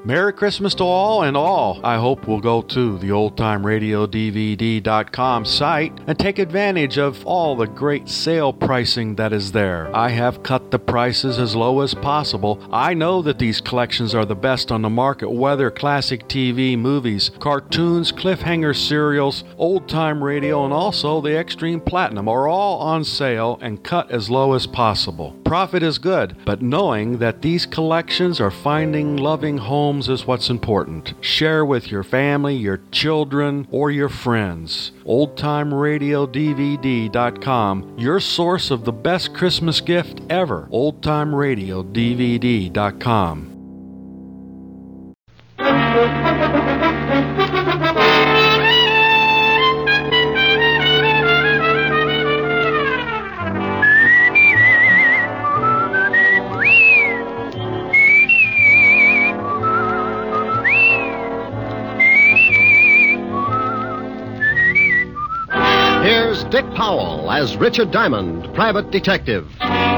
Merry Christmas to all, and all I hope will go to the OldTimeRadioDVD.com site and take advantage of all the great sale pricing that is there. I have cut the prices as low as possible. I know that these collections are the best on the market, whether classic TV, movies, cartoons, cliffhanger serials, old-time radio, and also the Extreme Platinum are all on sale and cut as low as possible. Profit is good, but knowing that these collections are finding loving homes is what's important. Share with your family, your children, or your friends. OldTimeRadioDVD.com, your source of the best Christmas gift ever. OldTimeRadioDVD.com. Dick Powell as Richard Diamond, private detective.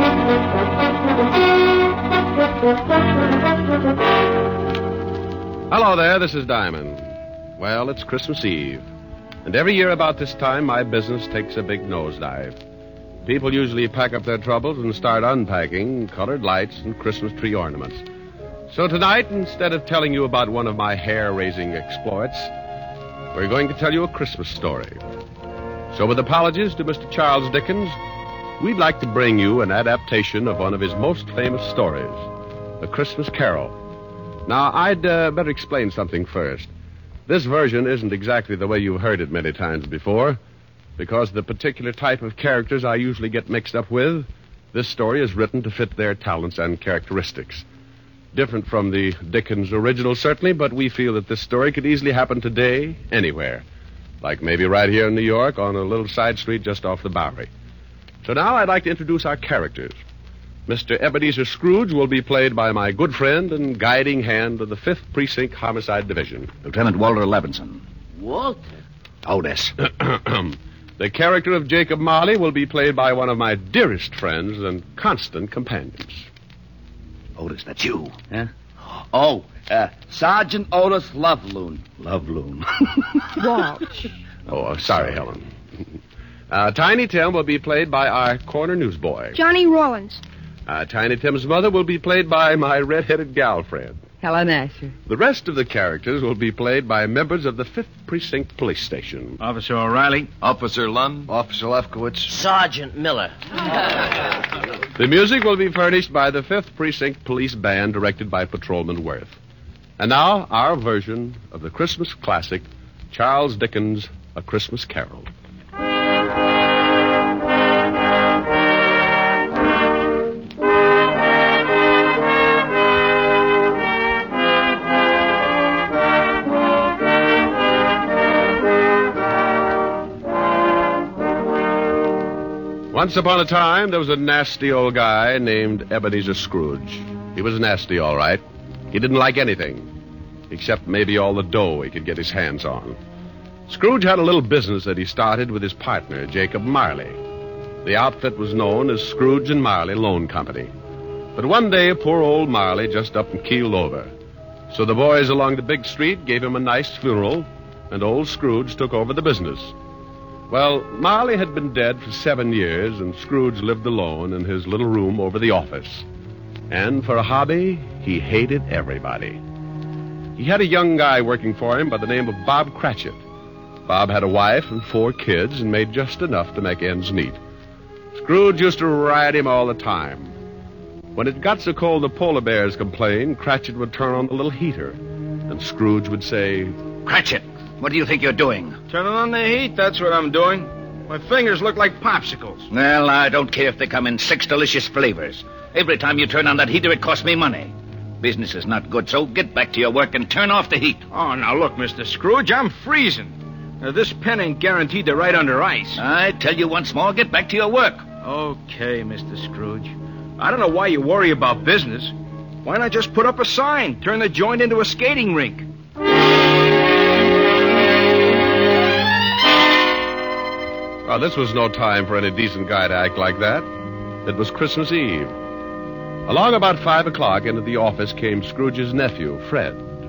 Hello there, this is Diamond. Well, it's Christmas Eve. And every year about this time, my business takes a big nosedive. People usually pack up their troubles and start unpacking colored lights and Christmas tree ornaments. So tonight, instead of telling you about one of my hair-raising exploits, we're going to tell you a Christmas story. So with apologies to Mr. Charles Dickens, we'd like to bring you an adaptation of one of his most famous stories, A Christmas Carol. Now, I'd better explain something first. This version isn't exactly the way you've heard it many times before. Because the particular type of characters I usually get mixed up with, this story is written to fit their talents and characteristics. Different from the Dickens original, certainly, but we feel that this story could easily happen today, anywhere. Like maybe right here in New York on a little side street just off the Bowery. So now I'd like to introduce our characters. Mr. Ebenezer Scrooge will be played by my good friend and guiding hand of the 5th Precinct Homicide Division, Lieutenant Walter Levinson. Walter? Otis. The character of Jacob Marley will be played by one of my dearest friends and constant companions. Otis, that's you. Huh? Oh, Sergeant Otis Loveloon. Loveloon. Walsh. Oh, sorry, Helen. Tiny Tim will be played by our corner newsboy. Johnny Rawlins. Tiny Tim's mother will be played by my red-headed gal friend. Helen Asher. The rest of the characters will be played by members of the 5th Precinct Police Station. Officer O'Reilly. Officer Lund. Officer Lefkowitz. Sergeant Miller. The music will be furnished by the 5th Precinct Police Band, directed by Patrolman Worth. And now, our version of the Christmas classic, Charles Dickens' A Christmas Carol. Once upon a time, there was a nasty old guy named Ebenezer Scrooge. He was nasty, all right. He didn't like anything, except maybe all the dough he could get his hands on. Scrooge had a little business that he started with his partner, Jacob Marley. The outfit was known as Scrooge and Marley Loan Company. But one day, poor old Marley just up and keeled over. So the boys along the big street gave him a nice funeral, and old Scrooge took over the business. Well, Marley had been dead for 7 years, and Scrooge lived alone in his little room over the office. And for a hobby, he hated everybody. He had a young guy working for him by the name of Bob Cratchit. Bob had a wife and 4 kids and made just enough to make ends meet. Scrooge used to ride him all the time. When it got so cold the polar bears complained, Cratchit would turn on the little heater, and Scrooge would say, Cratchit, what do you think you're doing? Turning on the heat, that's what I'm doing. My fingers look like popsicles. Well, I don't care if they come in 6 delicious flavors. Every time you turn on that heater, it costs me money. Business is not good, so get back to your work and turn off the heat. Oh, now look, Mr. Scrooge, I'm freezing. Now, this pen ain't guaranteed to ride under ice. I tell you once more, get back to your work. Okay, Mr. Scrooge. I don't know why you worry about business. Why not just put up a sign, turn the joint into a skating rink? Well, this was no time for any decent guy to act like that. It was Christmas Eve. Along about 5 o'clock into the office came Scrooge's nephew, Fred.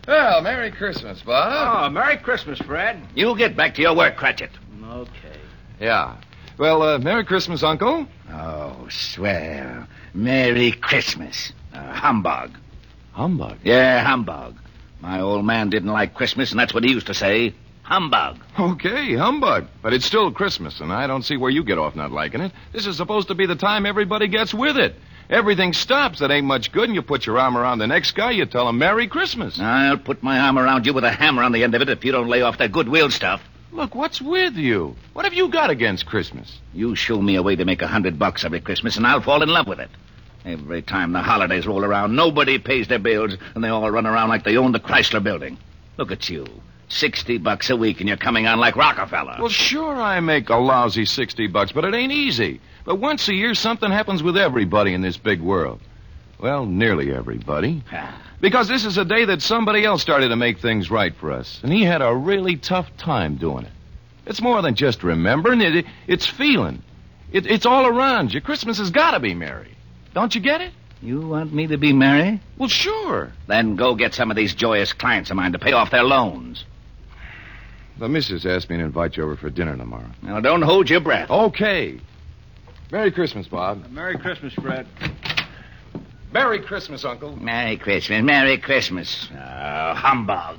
Well, Merry Christmas, Bob. Oh, Merry Christmas, Fred. You get back to your work, Cratchit. Okay. Yeah. Well, Merry Christmas, Uncle. Oh, swell. Merry Christmas. Humbug. Humbug. Yeah, humbug. My old man didn't like Christmas, and that's what he used to say. Humbug. Okay, humbug. But it's still Christmas, and I don't see where you get off not liking it. This is supposed to be the time everybody gets with it. Everything stops. That ain't much good, and you put your arm around the next guy, you tell him Merry Christmas. I'll put my arm around you with a hammer on the end of it if you don't lay off that goodwill stuff. Look, what's with you? What have you got against Christmas? You show me a way to make $100 every Christmas, and I'll fall in love with it. Every time the holidays roll around, nobody pays their bills, and they all run around like they own the Chrysler Building. Look at you. $60 a week, and you're coming on like Rockefeller. Well, sure, I make a lousy $60, but it ain't easy. But once a year, something happens with everybody in this big world. Well, nearly everybody. Because this is a day that somebody else started to make things right for us, and he had a really tough time doing it. It's more than just remembering. It's feeling. It's all around you. Christmas has got to be merry. Don't you get it? You want me to be merry? Well, sure. Then go get some of these joyous clients of mine to pay off their loans. The missus asked me to invite you over for dinner tomorrow. Now, don't hold your breath. Okay. Merry Christmas, Bob. Merry Christmas, Fred. Merry Christmas, Uncle. Merry Christmas. Merry Christmas. Humbug.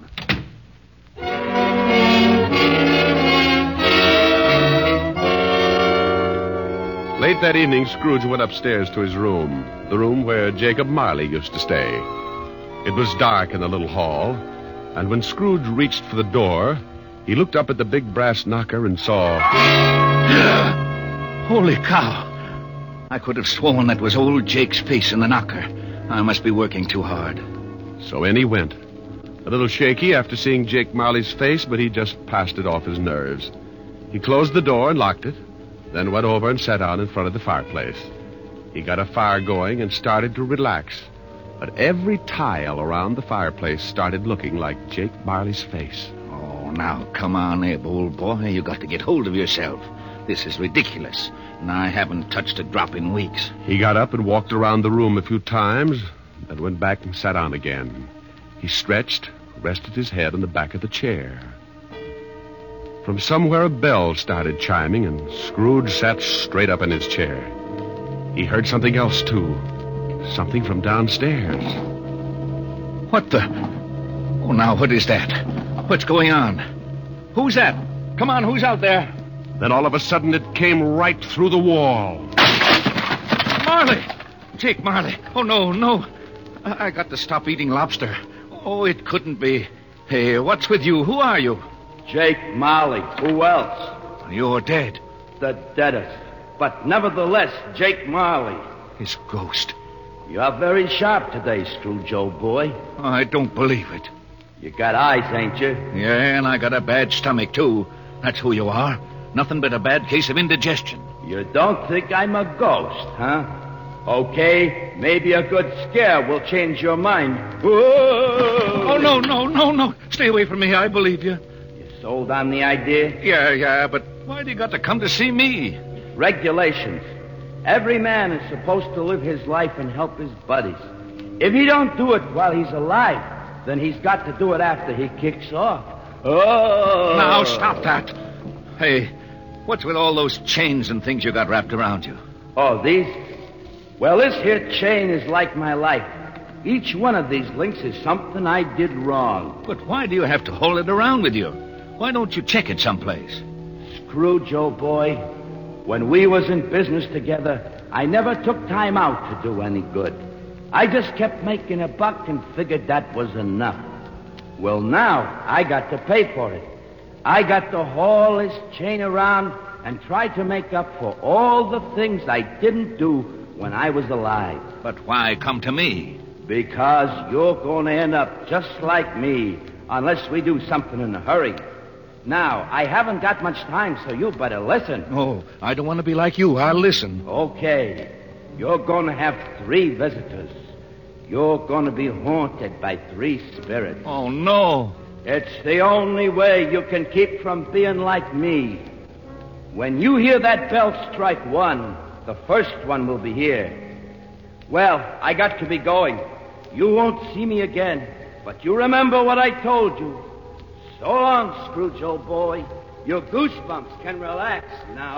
Late that evening, Scrooge went upstairs to his room, the room where Jacob Marley used to stay. It was dark in the little hall, and when Scrooge reached for the door, he looked up at the big brass knocker and saw... Holy cow. I could have sworn that was old Jake's face in the knocker. I must be working too hard. So in he went. A little shaky after seeing Jake Marley's face, but he just passed it off his nerves. He closed the door and locked it, then went over and sat down in front of the fireplace. He got a fire going and started to relax. But every tile around the fireplace started looking like Jake Marley's face. Oh, now, come on, Abe, old boy. You got to get hold of yourself. This is ridiculous, and I haven't touched a drop in weeks. He got up and walked around the room a few times, then went back and sat down again. He stretched, rested his head on the back of the chair. From somewhere a bell started chiming, and Scrooge sat straight up in his chair. He heard something else, too. Something from downstairs. What the... Oh, now, what is that? What's going on? Who's that? Come on, who's out there? Then all of a sudden it came right through the wall. Marley! Jake Marley. Oh, no. I got to stop eating lobster. Oh, it couldn't be. Hey, what's with you? Who are you? Jake Marley. Who else? You're dead. The deadest. But nevertheless, Jake Marley. His ghost. You're very sharp today, Scrooge, old boy. I don't believe it. You got eyes, ain't you? Yeah, and I got a bad stomach, too. That's who you are. Nothing but a bad case of indigestion. You don't think I'm a ghost, huh? Okay, maybe a good scare will change your mind. Whoa! Oh, no. Stay away from me. I believe you. You sold on the idea? Yeah, but why do you got to come to see me? Regulations. Every man is supposed to live his life and help his buddies. If he don't do it while he's alive, then he's got to do it after he kicks off. Oh! Now, stop that. Hey, what's with all those chains and things you got wrapped around you? Oh, these? Well, this here chain is like my life. Each one of these links is something I did wrong. But why do you have to hold it around with you? Why don't you check it someplace? Scrooge, old boy, when we was in business together, I never took time out to do any good. I just kept making a buck and figured that was enough. Well, now I got to pay for it. I got to haul this chain around and try to make up for all the things I didn't do when I was alive. But why come to me? Because you're going to end up just like me, unless we do something in a hurry. Now, I haven't got much time, so you better listen. Oh, I don't want to be like you. I'll listen. Okay. You're going to have 3 visitors. You're going to be haunted by 3 spirits. Oh, no. It's the only way you can keep from being like me. When you hear that bell strike 1, the first one will be here. Well, I got to be going. You won't see me again. But you remember what I told you. So long, Scrooge, old boy. Your goosebumps can relax now.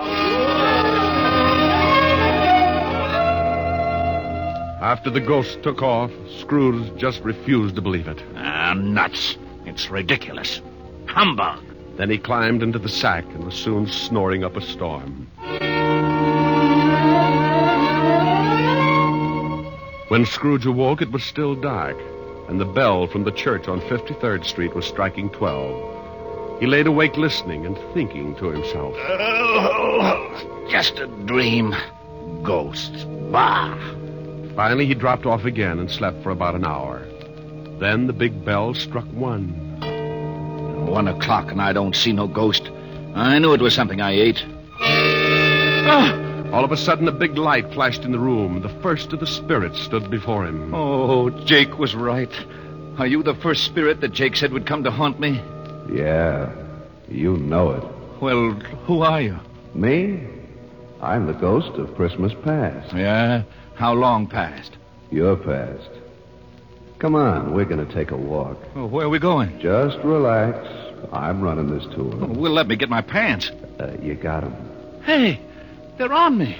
After the ghost took off, Scrooge just refused to believe it. Nuts. It's ridiculous. Humbug. Then he climbed into the sack and was soon snoring up a storm. When Scrooge awoke, it was still dark, and the bell from the church on 53rd Street was striking 12. He laid awake listening and thinking to himself. Oh, just a dream. Ghosts. Bah. Finally, he dropped off again and slept for about an hour. Then the big bell struck 1. 1 o'clock and I don't see no ghost. I knew it was something I ate. All of a sudden, a big light flashed in the room. The first of the spirits stood before him. Oh, Jake was right. Are you the first spirit that Jake said would come to haunt me? Yeah, you know it. Well, who are you? Me? I'm the ghost of Christmas past. Yeah? How long past? Your past. Come on, we're going to take a walk. Oh, where are we going? Just relax. I'm running this tour. Oh, well, let me get my pants. You got 'em. Hey, they're on me.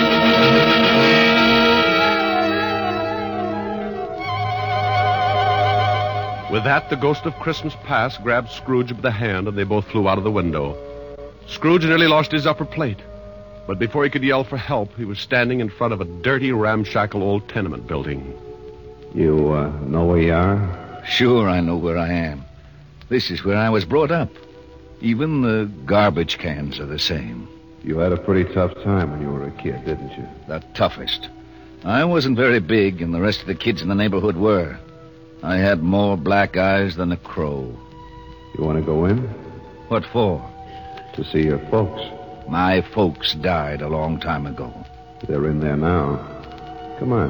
With that, the ghost of Christmas past grabbed Scrooge by the hand, and they both flew out of the window. Scrooge nearly lost his upper plate. But before he could yell for help, he was standing in front of a dirty, ramshackle old tenement building. You know where you are? Sure, I know where I am. This is where I was brought up. Even the garbage cans are the same. You had a pretty tough time when you were a kid, didn't you? The toughest. I wasn't very big, and the rest of the kids in the neighborhood were. I had more black eyes than a crow. You want to go in? What for? To see your folks. My folks died a long time ago. They're in there now. Come on.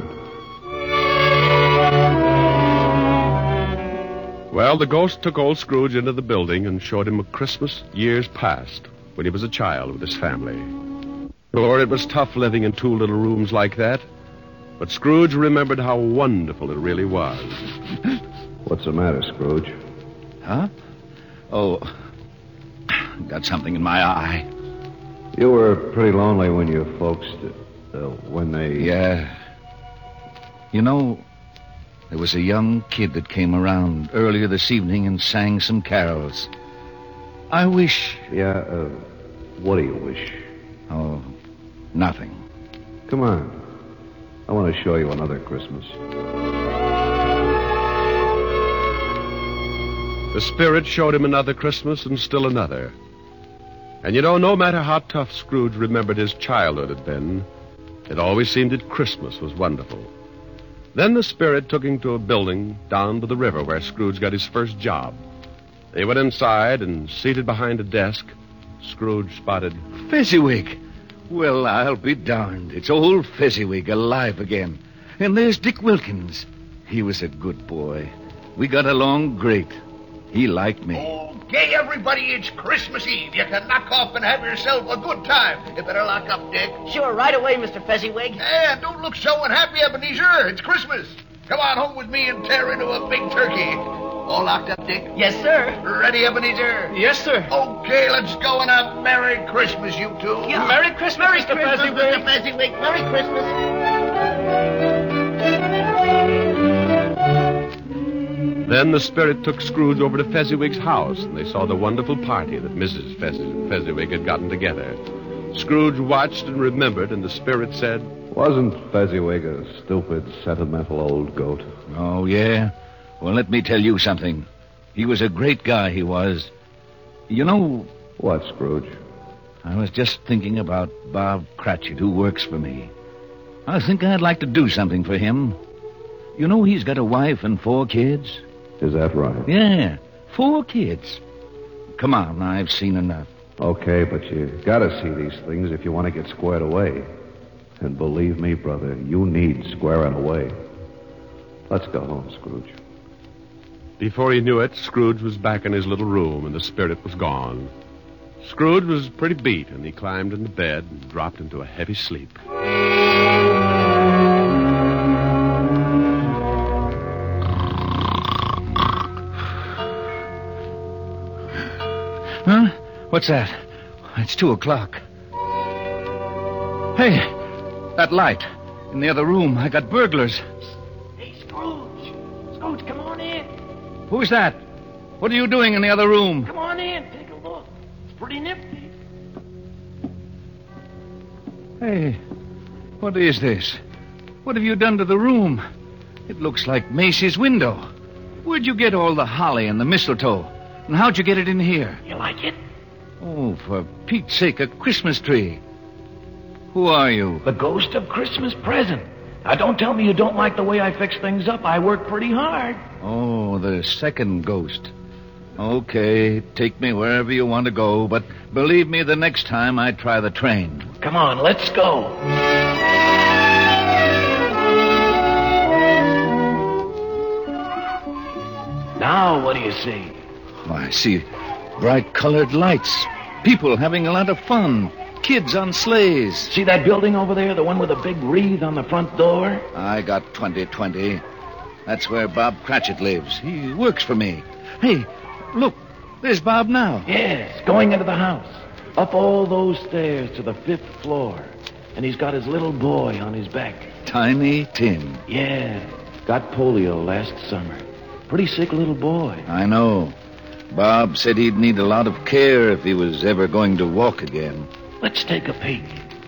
Well, the ghost took old Scrooge into the building and showed him a Christmas years past, when he was a child with his family. Lord, it was tough living in 2 little rooms like that. But Scrooge remembered how wonderful it really was. What's the matter, Scrooge? Huh? Oh, got something in my eye. You were pretty lonely when your folks, when they... Yeah. You know, there was a young kid that came around earlier this evening and sang some carols. I wish... Yeah, what do you wish? Oh, nothing. Come on. I want to show you another Christmas. The spirit showed him another Christmas and still another. And you know, no matter how tough Scrooge remembered his childhood had been, it always seemed that Christmas was wonderful. Then the spirit took him to a building down to the river where Scrooge got his first job. They went inside, and seated behind a desk, Scrooge spotted... Fezziwig! Well, I'll be darned. It's old Fezziwig alive again. And there's Dick Wilkins. He was a good boy. We got along great. He liked me. Okay, everybody, it's Christmas Eve. You can knock off and have yourself a good time. You better lock up, Dick. Sure, right away, Mr. Fezziwig. And don't look so unhappy, Ebenezer. It's Christmas. Come on home with me and tear into a big turkey. All locked up, Dick? Yes, sir. Ready, Ebenezer? Yes, sir. Okay, let's go and have Merry Christmas, you two. Yeah. Merry Christmas, Mr. Fezziwig. Mr. Fezziwig. Merry Christmas. Then the spirit took Scrooge over to Fezziwig's house, and they saw the wonderful party that Mrs. Fezziwig had gotten together. Scrooge watched and remembered, and the spirit said... Wasn't Fezziwig a stupid, sentimental old goat? Oh, yeah? Well, let me tell you something. He was a great guy, he was. You know... What, Scrooge? I was just thinking about Bob Cratchit, who works for me. I think I'd like to do something for him. You know he's got a wife and 4 kids? Is that right? Yeah, 4 kids. Come on, I've seen enough. Okay, but you gotta see these things if you want to get squared away. And believe me, brother, you need squaring away. Let's go home, Scrooge. Before he knew it, Scrooge was back in his little room, and the spirit was gone. Scrooge was pretty beat, and he climbed into bed and dropped into a heavy sleep. Huh? What's that? It's 2:00. Hey, that light. In the other room, I got burglars. Hey, Scrooge. Scrooge, come on in. Who's that? What are you doing in the other room? Come on in. Take a look. It's pretty nifty. Hey, what is this? What have you done to the room? It looks like Macy's window. Where'd you get all the holly and the mistletoe? And how'd you get it in here? You like it? Oh, for Pete's sake, a Christmas tree. Who are you? The ghost of Christmas present. Now, don't tell me you don't like the way I fix things up. I work pretty hard. Oh, the second ghost. Okay, take me wherever you want to go, but believe me, the next time I try the train. Come on, let's go. Now, what do you see? Oh, I see bright colored lights. People having a lot of fun. Kids on sleighs. See that building over there, the one with the big wreath on the front door? I got 2020. That's where Bob Cratchit lives. He works for me. Hey, look, there's Bob now. Yes, going into the house. Up all those stairs to the 5th floor. And he's got his little boy on his back. Tiny Tim. Yeah, got polio last summer. Pretty sick little boy. I know. Bob said he'd need a lot of care if he was ever going to walk again. Let's take a peek.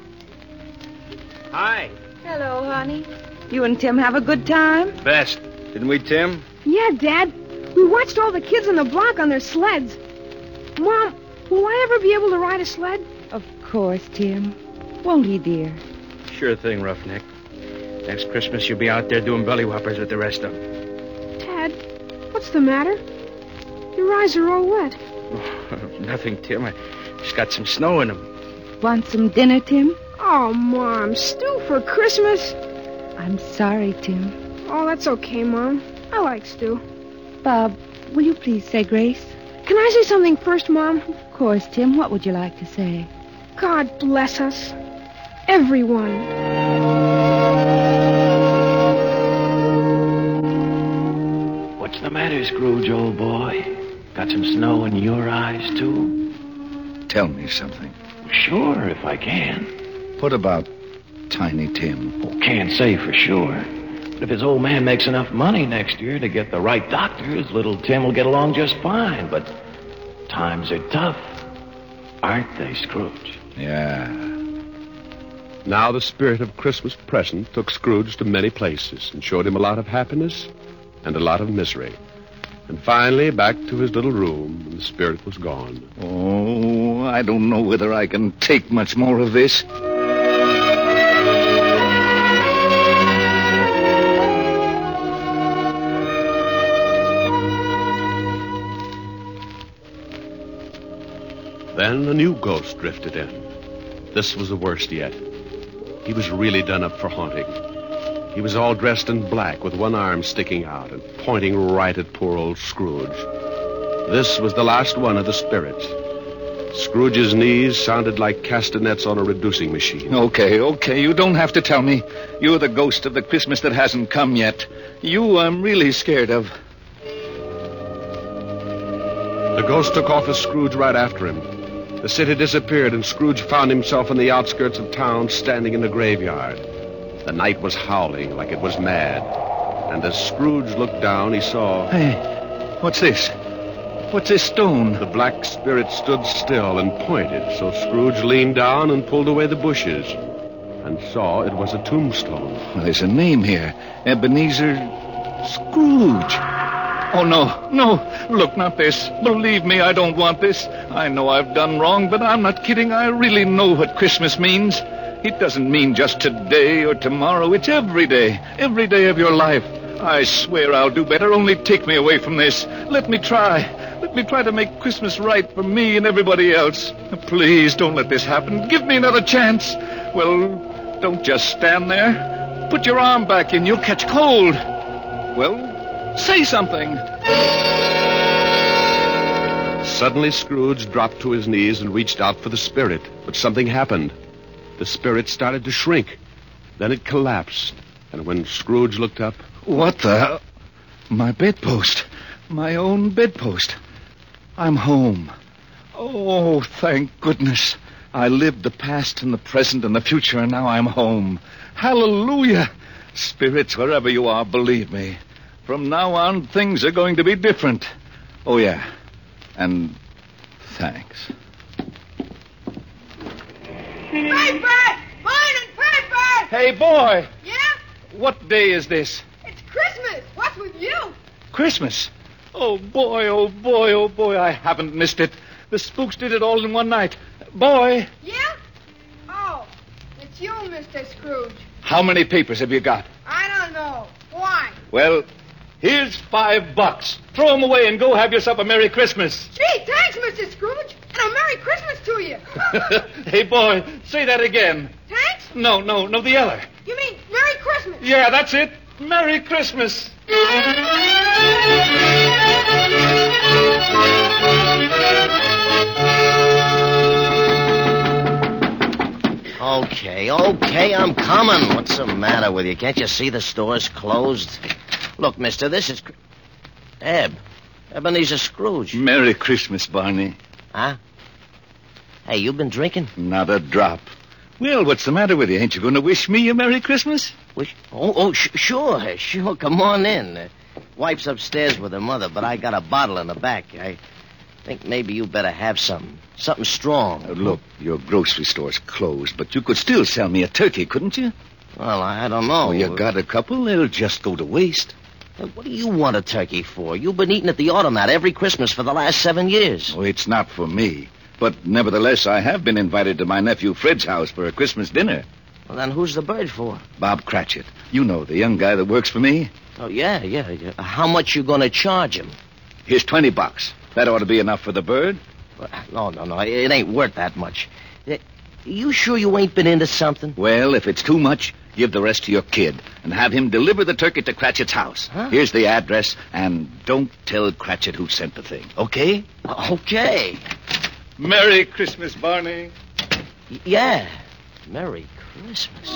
Hi. Hello, honey. You and Tim have a good time? Best. Didn't we, Tim? Yeah, Dad. We watched all the kids on the block on their sleds. Mom, will I ever be able to ride a sled? Of course, Tim. Won't he, dear? Sure thing, Roughneck. Next Christmas, you'll be out there doing belly whoppers with the rest of them. Dad, what's the matter? Your eyes are all wet. Nothing, Tim. I just got some snow in them. Want some dinner, Tim? Oh, Mom, stew for Christmas? I'm sorry, Tim. Oh, that's okay, Mom. I like stew. Bob, will you please say grace? Can I say something first, Mom? Of course, Tim. What would you like to say? God bless us. Everyone. What's the matter, Scrooge, old boy? Got some snow in your eyes, too? Tell me something. Sure, if I can. What about Tiny Tim? Well, can't say for sure. But if his old man makes enough money next year to get the right doctors, little Tim will get along just fine. But times are tough, aren't they, Scrooge? Yeah. Now the spirit of Christmas present took Scrooge to many places and showed him a lot of happiness and a lot of misery. And finally, back to his little room, and the spirit was gone. Oh, I don't know whether I can take much more of this. Then a new ghost drifted in. This was the worst yet. He was really done up for haunting. He was all dressed in black with one arm sticking out and pointing right at poor old Scrooge. This was the last one of the spirits. Scrooge's knees sounded like castanets on a reducing machine. Okay, you don't have to tell me. You're the ghost of the Christmas that hasn't come yet. You I'm really scared of. The ghost took off with Scrooge right after him. The city disappeared, and Scrooge found himself in the outskirts of town, standing in the graveyard. The night was howling like it was mad. And as Scrooge looked down, he saw... Hey, what's this? What's this stone? The black spirit stood still and pointed, so Scrooge leaned down and pulled away the bushes and saw it was a tombstone. Well, there's a name here. Ebenezer Scrooge. Oh, no. Look, not this. Believe me, I don't want this. I know I've done wrong, but I'm not kidding. I really know what Christmas means. It doesn't mean just today or tomorrow. It's every day of your life. I swear I'll do better. Only take me away from this. Let me try. Let me try to make Christmas right for me and everybody else. Please don't let this happen. Give me another chance. Well, don't just stand there. Put your arm back in. You'll catch cold. Well, say something. Suddenly, Scrooge dropped to his knees and reached out for the spirit. But something happened. The spirit started to shrink. Then it collapsed. And when Scrooge looked up... What the... My bedpost. My own bedpost. I'm home. Oh, thank goodness. I lived the past and the present and the future, and now I'm home. Hallelujah. Spirits, wherever you are, believe me. From now on, things are going to be different. Oh, yeah. And thanks. Paper! Morning, paper! Hey, boy. Yeah? What day is this? It's Christmas. What's with you? Christmas. Oh, boy, oh, boy, oh, boy. I haven't missed it. The spooks did it all in one night. Boy. Yeah? Oh, it's you, Mr. Scrooge. How many papers have you got? I don't know. Why? Well, here's $5. Throw them away and go have yourself a Merry Christmas. Gee, thanks, Mr. Scrooge. And a Merry Christmas to you. Hey, boy, say that again. Thanks? No, the other. You mean Merry Christmas? Yeah, that's it. Merry Christmas. Okay, I'm coming. What's the matter with you? Can't you see the store's closed? Look, mister, this is... Ebenezer Scrooge. Merry Christmas, Barney. Huh? Hey, you been drinking? Not a drop. Well, what's the matter with you? Ain't you going to wish me a Merry Christmas? Wish? Sure. Come on in. Wife's upstairs with her mother, but I got a bottle in the back. I think maybe you better have something strong. Look, your grocery store's closed, but you could still sell me a turkey, couldn't you? Well, I don't know. Oh, you got a couple? They'll just go to waste. What do you want a turkey for? You've been eating at the automat every Christmas for the last 7 years. Oh, it's not for me. But nevertheless, I have been invited to my nephew Fred's house for a Christmas dinner. Well, then who's the bird for? Bob Cratchit. You know, the young guy that works for me. Oh, yeah. How much you going to charge him? Here's $20. That ought to be enough for the bird. No. It ain't worth that much. You sure you ain't been into something? Well, if it's too much, give the rest to your kid and have him deliver the turkey to Cratchit's house. Huh? Here's the address, and don't tell Cratchit who sent the thing, okay? Okay. Merry Christmas, Barney. Yeah. Merry Christmas.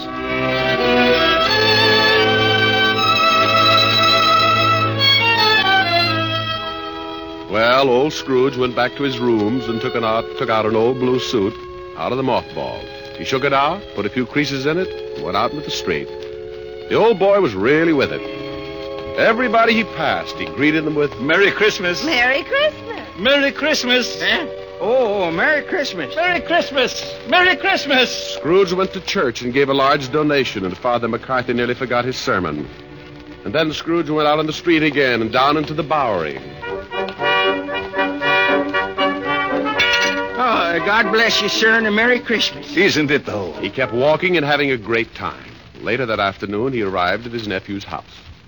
Well, old Scrooge went back to his rooms and took out an old blue suit out of the mothball. He shook it out, put a few creases in it, and went out into the street. The old boy was really with it. Everybody he passed, he greeted them with, Merry Christmas. Merry Christmas. Merry Christmas. Oh, Merry Christmas. Merry Christmas. Merry Christmas. Scrooge went to church and gave a large donation, and Father McCarthy nearly forgot his sermon. And then Scrooge went out on the street again and down into the Bowery. Oh, God bless you, sir, and a Merry Christmas. Isn't it, though? He kept walking and having a great time. Later that afternoon, he arrived at his nephew's house.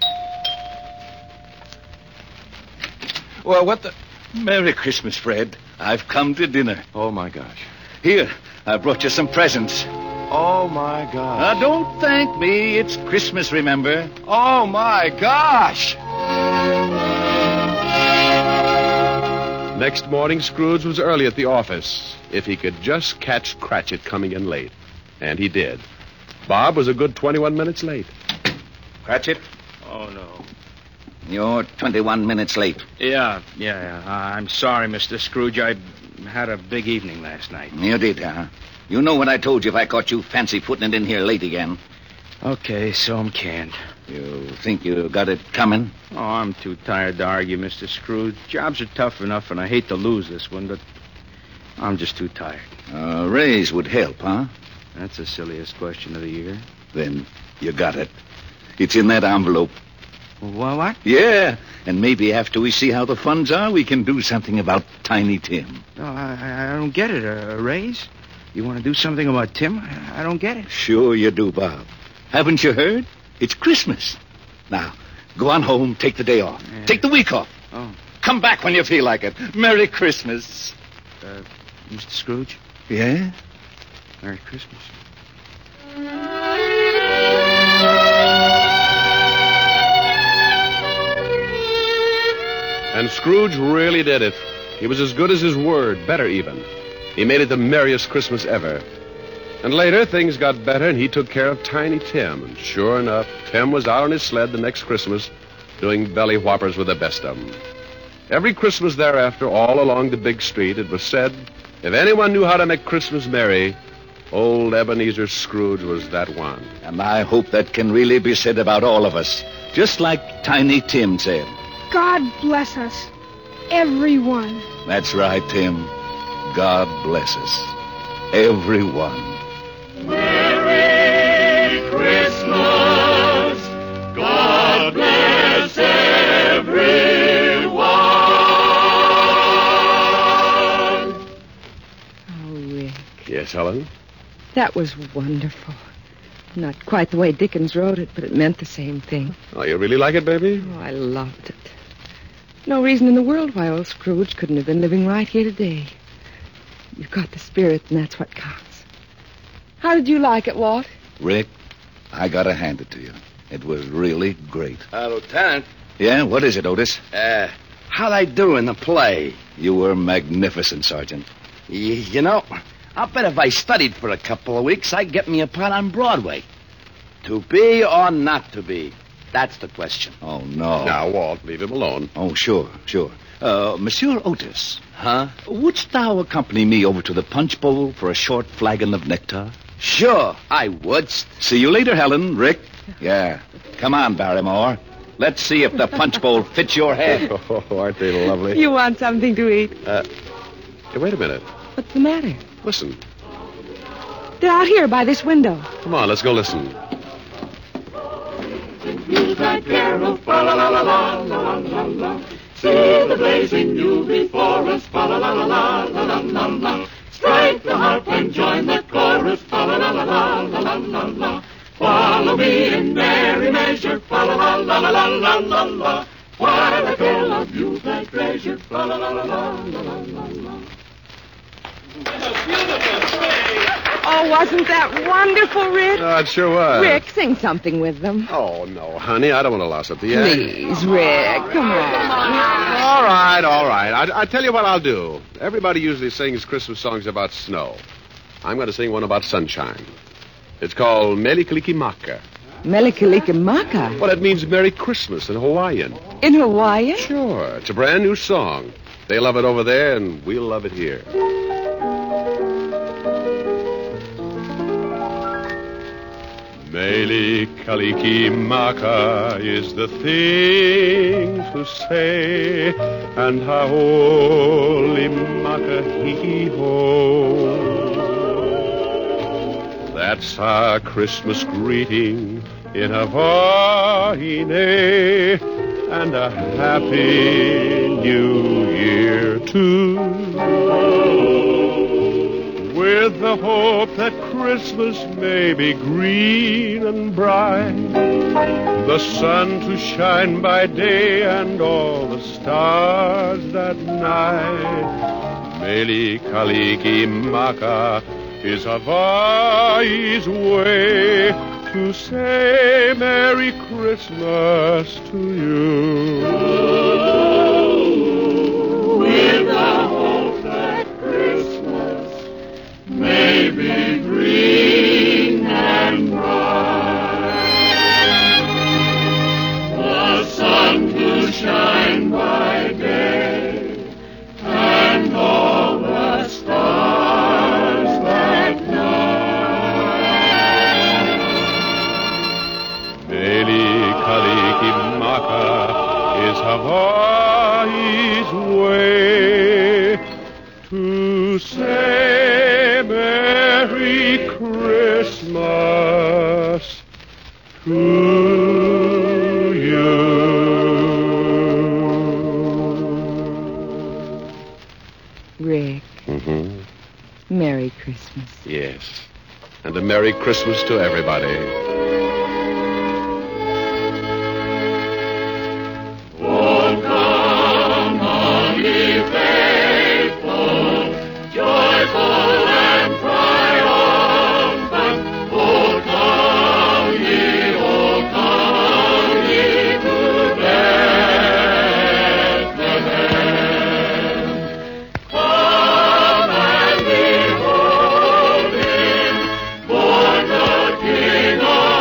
Well, what the... Merry Christmas, Fred. I've come to dinner. Oh, my gosh. Here, I brought you some presents. Oh, my gosh. Now, don't thank me. It's Christmas, remember? Oh, my gosh. Next morning, Scrooge was early at the office. If he could just catch Cratchit coming in late. And he did. Bob was a good 21 minutes late. Cratchit? Oh, no. You're 21 minutes late. Yeah. I'm sorry, Mr. Scrooge. I had a big evening last night. You did, huh? You know what I told you if I caught you fancy-footing it in here late again. Okay, so I'm canned. You think you got it coming? Oh, I'm too tired to argue, Mr. Scrooge. Jobs are tough enough, and I hate to lose this one, but I'm just too tired. A raise would help, huh? That's the silliest question of the year. Then you got it. It's in that envelope. Well, what? Yeah, and maybe after we see how the funds are, we can do something about Tiny Tim. No, I don't get it. A raise? You want to do something about Tim? I don't get it. Sure you do, Bob. Haven't you heard? It's Christmas. Now, go on home, take the day off. Yeah. Take the week off. Oh. Come back when you feel like it. Merry Christmas. Mr. Scrooge? Yeah? Merry Christmas. And Scrooge really did it. He was as good as his word, better even. He made it the merriest Christmas ever. And later, things got better, and he took care of Tiny Tim. And sure enough, Tim was out on his sled the next Christmas doing belly whoppers with the best of them. Every Christmas thereafter, all along the big street, it was said, if anyone knew how to make Christmas merry, old Ebenezer Scrooge was that one. And I hope that can really be said about all of us, just like Tiny Tim said. God bless us. Everyone. That's right, Tim. God bless us. Everyone. Merry Christmas. God bless everyone. Oh, Rick, Yes, Helen? that was wonderful. Not quite the way Dickens wrote it, but it meant the same thing. Oh, you really like it, baby? Oh, I loved it. No reason in the world why old Scrooge couldn't have been living right here today. You've got the spirit, and that's what counts. How did you like it, Walt? Rick, I gotta hand it to you. It was really great. Lieutenant. Yeah, what is it, Otis? How'd I do in the play? You were magnificent, Sergeant. You know, I'll bet if I studied for a couple of weeks, I'd get me a part on Broadway. To be or not to be? That's the question. Oh, no. Now, Walt, leave him alone. Oh, sure. Monsieur Otis. Huh? Wouldst thou accompany me over to the punch bowl for a short flagon of nectar? Sure, I would. See you later, Helen. Rick? Yeah. Come on, Barrymore. Let's see if the punch bowl fits your head. Oh, aren't they lovely? You want something to eat? Hey, wait a minute. What's the matter? Listen. They're out here by this window. Come on, let's go listen. Yuletide carol, fa la la la la la la la. See the blazing Yule before us, fa la la la la la la la. Strike the harp and join the chorus, fa la la la la la la la. Follow me in merry measure, fa la la la la la la la. While I tell of Yuletide treasure, fa la la la la la la la. Oh, wasn't that wonderful, Rick? Oh, it sure was. Rick, sing something with them. Oh, no, honey, I don't want to louse up the Please, Rick, come on. All right. I tell you what I'll do. Everybody usually sings Christmas songs about snow. I'm going to sing one about sunshine. It's called Mele Kalikimaka. Mele Kalikimaka? Well, it means Merry Christmas in Hawaiian. In Hawaiian? Sure. It's a brand new song. They love it over there, and we'll love it here. Mele Kalikimaka is the thing to say, and Haoli Maka Hiki Ho. That's our Christmas greeting in Hawaii, and a happy new year too. With the hope that Christmas may be green and bright, the sun to shine by day and all the stars at night. Mele Kalikimaka is Hawaii's way to say Merry Christmas to you. With the hope that Christmas may be green and bright, the sun to shine by day, and all the stars at night. Mele Kalikimaka is Hawaii's way to say Merry Christmas to you. Rick, Mm-hmm. Merry Christmas. Yes. And a Merry Christmas to everybody. Oh, come on, ye faithful, joyful and triumphant. Oh, come ye to Bethlehem. Come and behold him, born the King of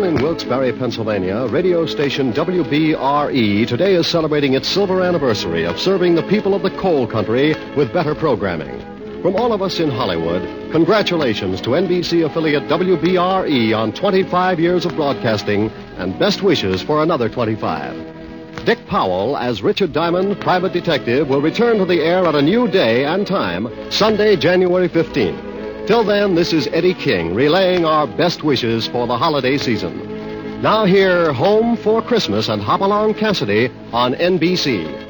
in Wilkes-Barre, Pennsylvania, radio station WBRE today is celebrating its silver anniversary of serving the people of the coal country with better programming. From all of us in Hollywood, congratulations to NBC affiliate WBRE on 25 years of broadcasting and best wishes for another 25. Dick Powell as Richard Diamond, private detective, will return to the air at a new day and time, Sunday, January 15th. Till then, this is Eddie King relaying our best wishes for the holiday season. Now hear Home for Christmas and Hopalong Cassidy on NBC.